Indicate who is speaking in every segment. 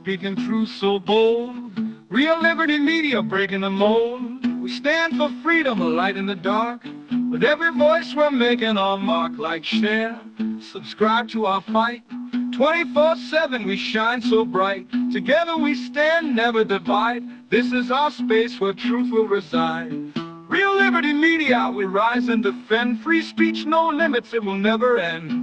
Speaker 1: speaking truth so bold. Real Liberty Media breaking the mold. We stand for freedom, a light in the dark. With every voice we're making our mark. Like, share, subscribe to our fight. 24/7 we shine so bright. Together we stand, never divide. This is our space where truth will reside. Real Liberty Media, we rise and defend. Free speech, no limits, it will never end.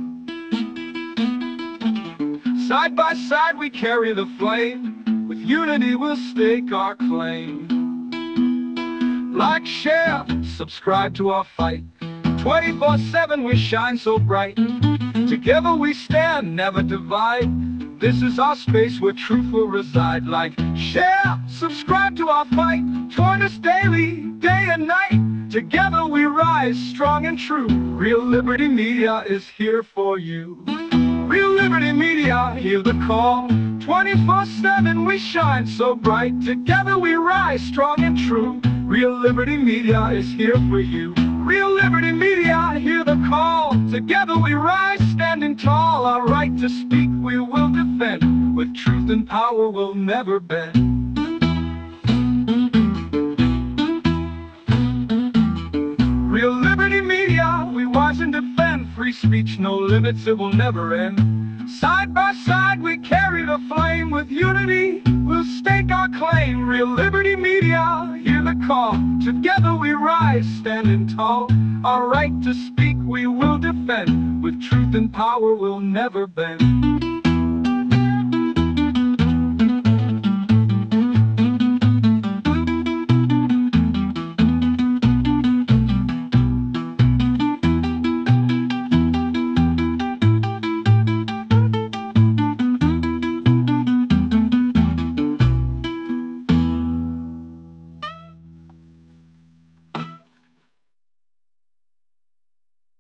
Speaker 1: Side by side we carry the flame. With unity we'll stake our claim. Like, share, subscribe to our fight. 24/7 we shine so bright. Together we stand, never divide. This is our space where truth will reside. Like, share, subscribe to our fight. Join us daily, day and night. Together we rise, strong and true. Real Liberty Media is here for you. Real Liberty Media, hear the call. 24/7 we shine so bright. Together we rise, strong and true. Real Liberty Media is here for you. Real Liberty Media, hear the call. Together we rise, standing tall. Our right to speak we will defend. With truth and power we'll never bend. Real Liberty Media, we watch and defend. Free speech, no limits, it will never end. Side by side we carry the flame. With unity we'll stake our claim. Real Liberty Media, hear the call. Together we rise, standing tall. Our right to speak we will defend. With truth and power we'll never bend.